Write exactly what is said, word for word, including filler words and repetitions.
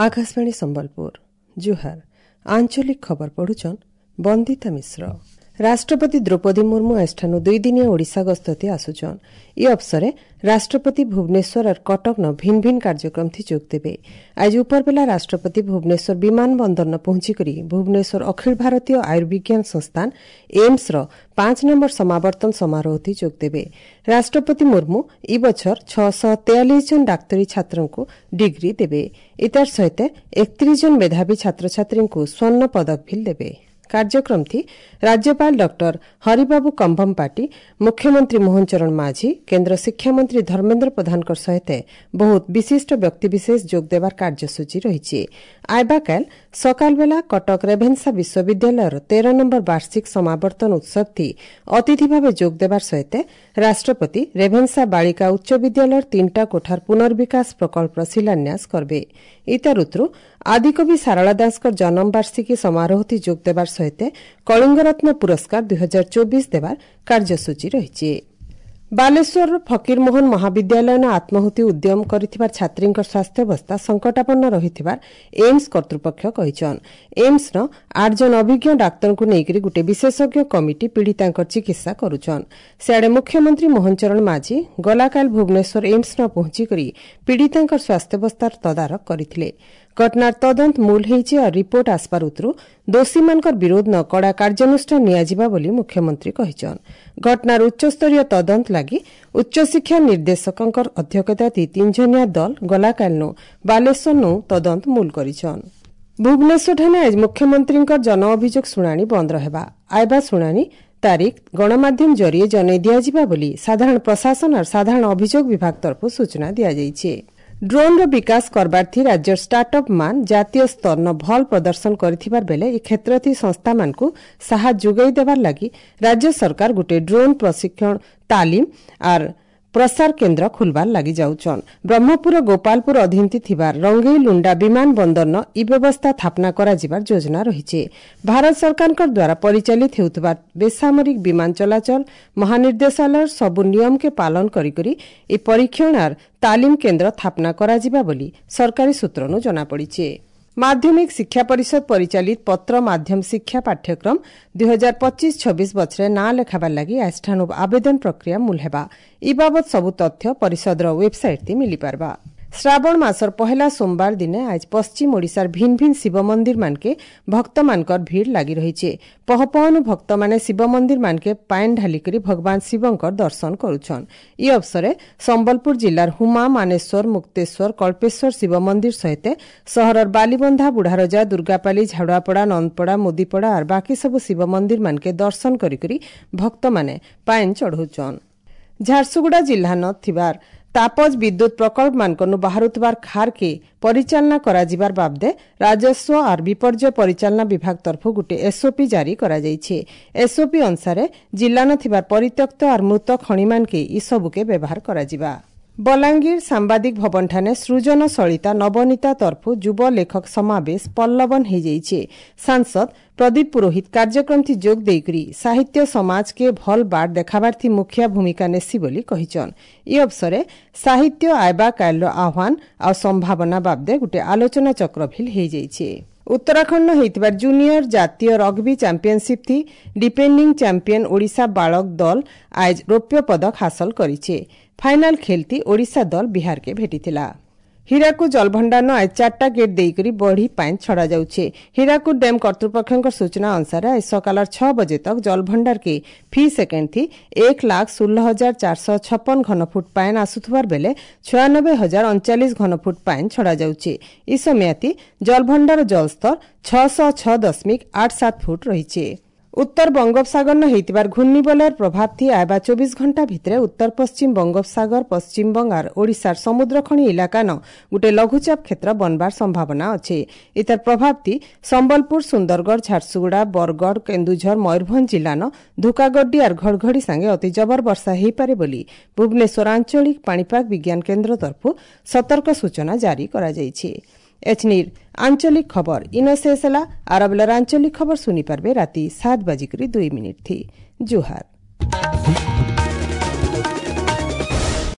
आकाशवाणी संबलपुर जुहार आंचलिक खबर पढ़ुछन बंदिता मिश्र। राष्ट्रपति द्रौपदी मुर्मू आजठानु दुई दिनिया ओडिशा गस्तती आसुछन। ई अवसरे राष्ट्रपति भुवनेश्वर और कटक न भिन्न भिन्न कार्यक्रम थी जोग देबे। आज उपरबेला राष्ट्रपति भुवनेश्वर विमान बंदर न पहुंचिकरी भुवनेश्वर अखिल भारतीय आयुर्विज्ञान संस्थान एम्स र पांच नंबर समावर्तन समारोह थी जोग देबे। राष्ट्रपति मुर्मू ई बछर छह सौ तेयालीस जन डाक्तरी छात्रों को डिग्री देबे। इतार सहित एकतीस जन मेधावी छात्र छात्री को स्वर्ण पदक भी देबे। कार्यक्रम थी राज्यपाल डॉक्टर हरिबाबू कंभम पाटी, मुख्यमंत्री मोहन चरण माझी, केन्द्र शिक्षा मंत्री धर्मेन्द्र प्रधान सहित बहुत विशिष्ट व्यक्तिविशेष जोग देवार कार्यसूची रही। आयबा काल सकाल बेला कटक रेभेन्सा विश्वविद्यालय तेरह नंबर वार्षिक समावर्तन उत्सव थी अतिथि भाव जोग देवार सहित राष्ट्रपति रेभेन्सा बालिका उच्च विद्यालय तीनटा कोठार पुनर्विकास प्रकल्प शिलान्यास करबे। इता ऋतु आदिकवि सारला दासकर जन्म वार्षिकी समारोह थी जोग देवार सहित कलिंगरत्न पुरस्कार दुई हजार चौबीस देवार कार्यसूची रही। बालेश्वर फकीरमोहन महाविद्यालय आत्माहुति उद्यम करिथिबार छात्री स्वास्थ्यावस्था संकटापन्न रहिथिबार एम्स कर्तृपक्ष कहिछन। एम्स न आठ जन अभिज्ञ डाक्तर को नेकरी गुटे विशेषज्ञ कमिटी पीड़ितांकर चिकित्सा करुछन। सियाडे मुख्यमंत्री मोहन चरण माझी गलाकाल भुवनेश्वर एम्स न पहुंचिकरी पीड़ितांकर स्वास्थ्यावस्थार तदारक करिथिले। घटनार तदंत मूल हेइचे और रिपोर्ट आसपार उतरु दोषीमानकर विरोध न कड़ा कार्यानुष्ठान नियाजिबा बोली मुख्यमंत्री कहिछन। घटनार उच्चस्तरीय तदंत लागि उच्च शिक्षा निर्देशकंकर अध्यक्षताती तीन जनिया दल गलाकालनु बालेश्वरनु तदंत मूल करिछन। भुवनेश्वर ठाणे आज मुख्यमंत्रींकर जन अभियोग शुणाणी बंद रहेबा। आयबा शुणाणी तारीख गणमाध्यम जरिए जनै दियाजिबा बोली साधारण प्रशासन और साधारण अभियोग विभाग तरफ सूचना दिया जाइछे। ड्रोन रो विकास करबार थी राज्य स्टार्टअप मान जातीय स्तर न भल प्रदर्शन करिथिबार बेले ई क्षेत्र थी संस्था मान को साहाय्य जोगाई देबार लागि राज्य सरकार गुटे ड्रोन प्रशिक्षण तालीम और प्रसार केन्द्र खुलबार लागि जाउछन। ब्रह्मपुर गोपालपुर अधीनती थिबार रंगई लुंडा विमान बंदर न ई व्यवस्था स्थापना करा जिबार योजना रहिछे। भारत सरकार द्वारा परिचालित हेउतबार बेसामरिक विमान चलाचल महानिर्देशालय सबु नियम के पालन करी करी ई परीक्षण और तालीम केन्द्र स्थापना करा जिबा बोली सरकारी सूत्रनु जना पड़िछे। माध्यमिक शिक्षा परिषद परिचालित पत्र माध्यम शिक्षा पाठ्यक्रम दुई हजार पच्चीस छब्बीस बछरे ना लेखाबार लागि आजठानु आवेदन प्रक्रिया मूल हेबा। ई बाबत सबु तथ्य परिषदर वेबसाइट ती मिली पारबा। श्रावण मासर पहला सोमवार दिने आज पश्चिम ओडिशार भिन्न भिन्न शिव मंदिर मानके भक्त मानकर भीड़ लागि रहिछे। पहपहनु भक्त माने शिव मंदिर मानके पाइन ढालिकरी भगवान शिवंकर दर्शन करुछन। ई अवसरे संबलपुर जिल्लार हुमा मानेश्वर मुक्तेश्वर कल्पेश्वर शिव मंदिर सहित सहरर बालीबंधा बुढ़ारजा दुर्गापाली झाड़ुआपड़ा नंदपड़ा मुदीपड़ा और बाकी सब शिव मंदिर मानके दर्शन करिकरी भक्त माने पाइन चढ़ौछन। झारसुगुड़ा जिल्ला न थिबार तापज विद्युत प्रकल्प मानकनु बाहरुतबार खार के परिचालना कराजिबार बाबदे राजस्व और विपर्यय परिचालना विभाग तरफ गुटे एसओपी जारी करा जाइछे। एसओपी अनुसार जिल्ला न थिबार परित्यक्त और मृत खणिमान के ई सबुके व्यवहार कराजिबा। बलांगीर सांबादिक भवन ठाने सृजन सलिता नवनीता तरफ युव लेखक समावेश पल्लवन हो जाइछे। सांसद प्रदीप पुरोहित कार्यक्रम थी जोग देकरी साहित्य समाज के भल बाट देखाबार थी मुखिया भूमिका नेसी बोली कहिछन। ई अवसरे साहित्य आयबा काल आह्वान और संभावना बाबदे गुटे आलोचना चक्र भी हो जाइछे। उत्तराखंड होइतबार जूनियर जातीय रग्बी चैंपियनशिप थी डिपेंडिंग चैंपियन ओडिशा बालक दल आज रौप्य पदक हासिल करिछे। फाइनल खेलती ओडिशा दल बिहार के भेटिथिला। हीराकुद जलभंडार न आज चारटा गेट देकरी बढ़ी पाइन छड़ा जाउछे। हीराकुद डैम कर्तृपक्षक सूचना अनुसार आज सकाल छह बजे तक जलभंडार के फी सेकेंड थी एक लाख सोलह हजार चार सौ छप्पन घनफुट पाइन आसुथबार बेले छयानबे हजार अड़चालीस घनफुट पाइन छड़ा जाउछे। ई समयती जलभंडार जलस्तर छह सौ छह दशमिक आठ सात फुट रहिछे। उत्तर बंगोपसागर न हेतिबार घूर्णिबलयर प्रभाव थी आयबा चौबीस घंटा भितरे उत्तर पश्चिम बंगोपसागर पश्चिम बंगाल ओडिशार समुद्रखणी इलाका न गुटे लघुचाप क्षेत्र बनबार संभावना अच्छे। इतार प्रभाव थी संबलपुर सुंदरगढ़ झारसुगुड़ा बरगढ़ केन्दुझर मयूरभंज जिला न धुकागड्डी और घड़घड़ी सांगे अति जबर वर्षा हेई पारे बोली भुवनेश्वर आंचलिक पाणीपाग विज्ञान केन्द्र तरफ सतर्क सूचना जारी करा जाइछे। एचनीर आंचलिक खबर इन शेष है। आरबेलार आंचलिक खबर सुनी पारबे राति सात बजिकरी दुई मिनिट थी। जुहार।